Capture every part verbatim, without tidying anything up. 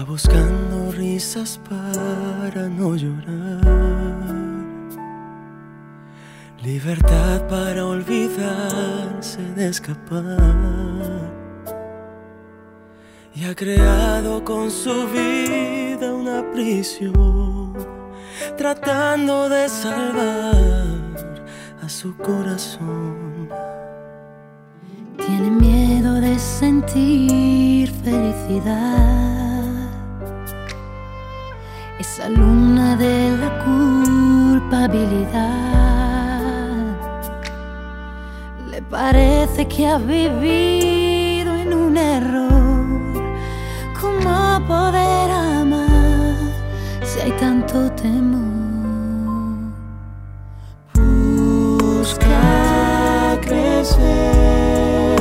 buscando risas para no llorar, libertad para olvidarse de escapar, y ha creado con su vida una prisión, tratando de salvar a su corazón. Tiene miedo de sentir felicidad, esa luna de la culpabilidad. Le parece que ha vivido en un error. ¿Cómo poder amar si hay tanto temor? Busca crecer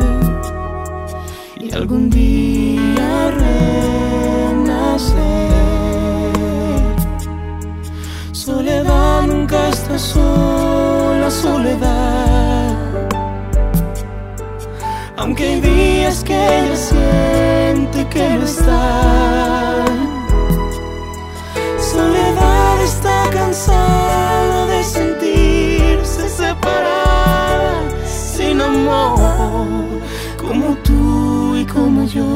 y algún día renacer. Soledad nunca está sola, soledad. Aunque hay días que ella siente que no está. Soledad está cansada de sentirse separada, sin amor, como tú y como yo.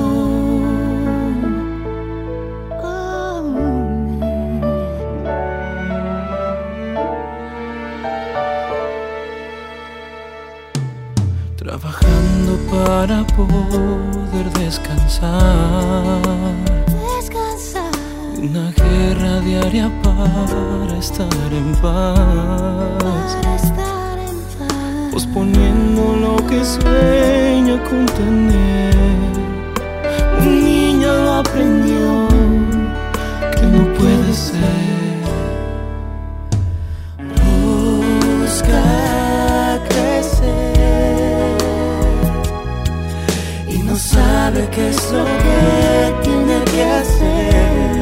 Trabajando para poder descansar, Descansar. Una guerra diaria para estar en paz, Para estar en paz. posponiendo lo que sueña con tener. Un niño lo aprendió, que no puede ser. Busca crecer y no sabe qué es lo que tiene que hacer.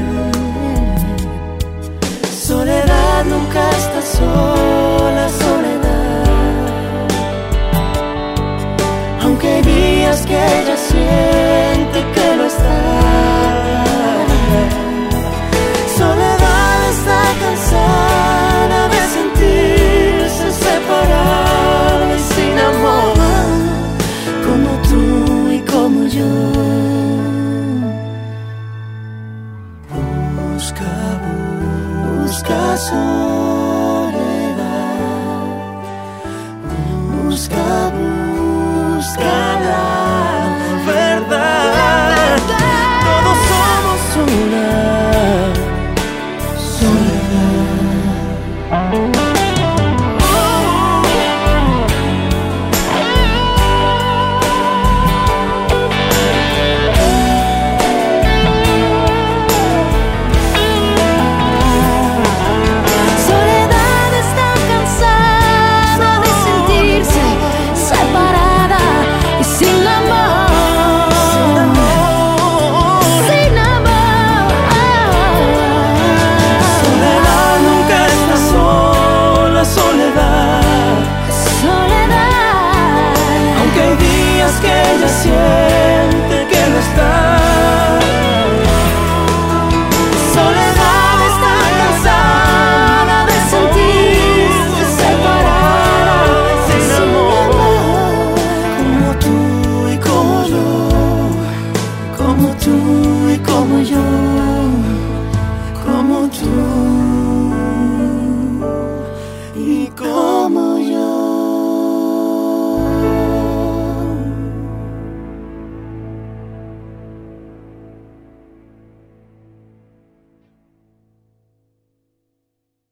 Soledad nunca está sola, soledad. Aunque hay días que ella